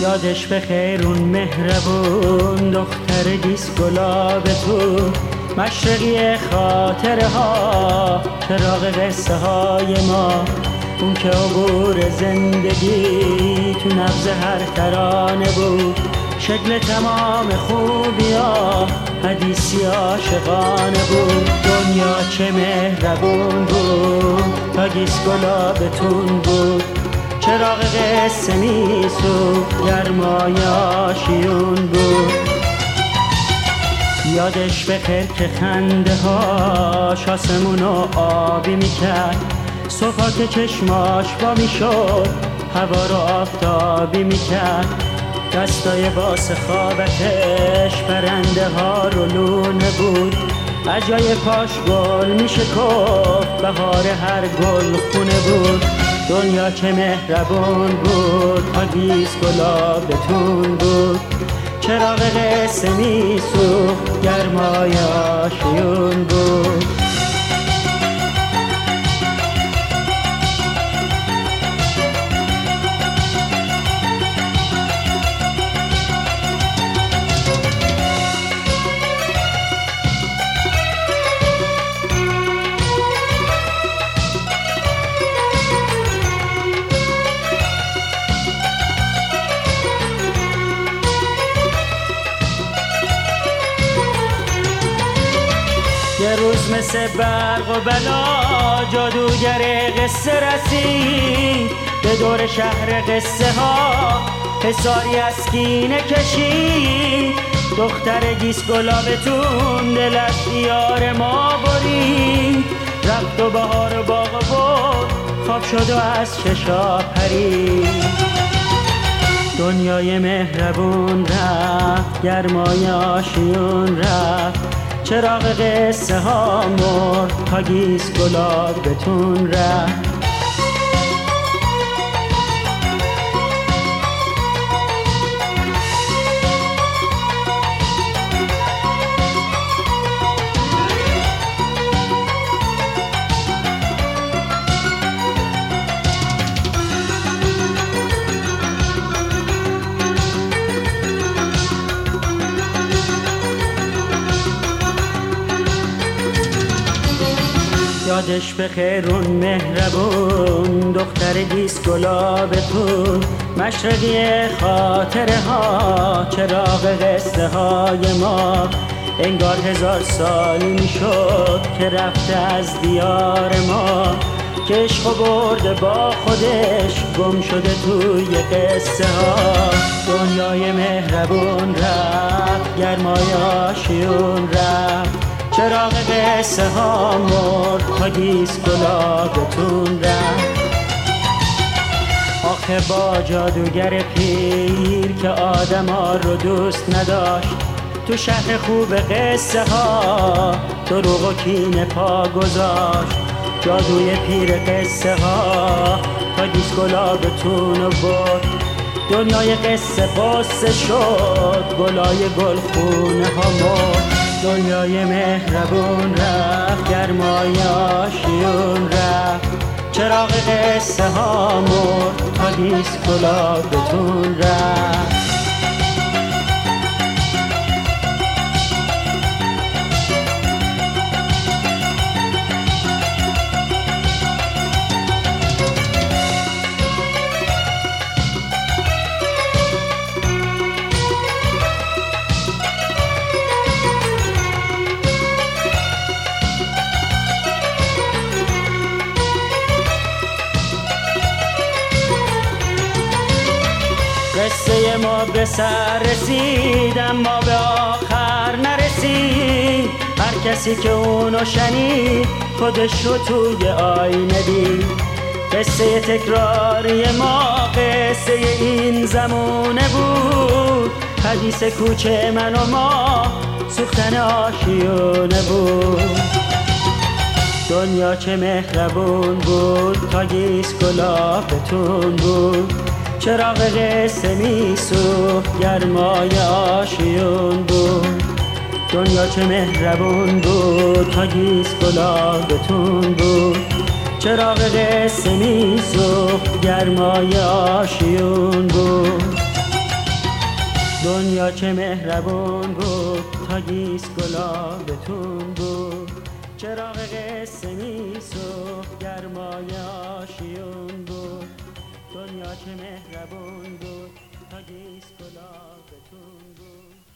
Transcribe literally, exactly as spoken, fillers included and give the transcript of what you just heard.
یادش بخیر اون مهربون دختر دیس گلاب تو، مشرقی خاطره ها، چراغ قصه های ما، اون که عبور زندگی تو نبض هر ترانه بود، شکل تمام خوبیا حدیثی عاشقانه بود. دنیا چه مهربون بود تا گیس گلابتون بود، چراغ قصه میسوخت گرمای آشیون بود. یادش بخیر که خنده هاش آسمونو آبی میکرد، صبحا که چشماش با میشد هوا رو آفتابی میکرد، دستای باس خوابتش پرنده ها رو لونه بود، از جای پاش گل میشکفت بهار هر گل خونه بود. دنیا چه مهربون بود تا گیس گلابتون بود، چراغ قصه میسوخت گرمای آشیون بود. یه روز مثل برق و بلا جادوگر قصه رسید، به دور شهر قصه ها حصاری از کینه کشید. دختر گیس گلابتون دل از دیار ما برید، رفت و بهار و باغ بود خواب شد و از چشا پرید. دنیای مهربون رفت گرمای آشیون رفت، چراغ قصه ها مرد تا گیس گلابتون رفت. یادش بخیر اون مهربون دختر گیس گلابتون، مشرقی خاطره ها، چراغ قصه های ما، انگار هزار سالی میشد که رفته از دیار ما، که عشق برده با خودش گم شده توی قصه ها. دنیای مهربون رفت گرمای آشیون رفت، چراغ قصه ها مرد تا گیس گلابتون رفت. آخه با جادوگر پیر که آدم ها رو دوست نداشت، تو شهر خوب قصه ها دروغ و کینه پا گذاشت. جادوی پیر قصه ها تا گیس گلابتون رو برد، دنیای قصه قصه شد گلای گل خونه ها مرد. دنیای مهربون رفت گرمای آشیون رفت، چراغ قصه ها مرد تا گیس گلابتون رفت. قصه ما به سر رسید اما به آخر نرسید، هر کسی که اونو شنید خودش رو توی آینه دید. قصه تکراری ما قصه این زمونه بود، حدیث کوچه من و ما سوختن آشیونه بود. دنیا چه مهربون بود تا گیس گلابتون بود، چراغ قصه میسوخت گرمای آشیون بود. دنیا چه مهربون بود تا گیس گلابتون بود، چراغ قصه میسوخت گرمای آشیون بود. دنیا چه مهربون بود تا گیس گلابتون بود، چراغ قصه میسوخت گرمای آشیون بود. دنیا چه مهربون بود تا گیس گلابتون بود.